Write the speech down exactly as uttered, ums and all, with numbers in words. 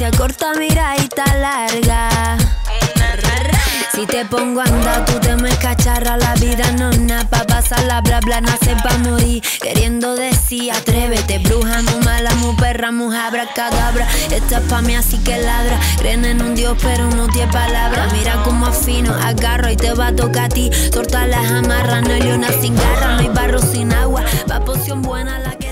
paciencia corta, miradita larga. Si te pongo a andar, tú te me cacharra. La vida no es nada pa' pasarla, bla bla, nace pa' morir. Queriendo decir, atrévete, bruja, mu mala, mu perra, mu abracadabra. Esta es pa' mí, así que ladra. Creen en un Dios, pero no tiene palabra. Mira como afino, agarro y te va a tocar a ti. Torta las amarras, no hay leona sin garra, no hay barro sin agua. Va poción buena la que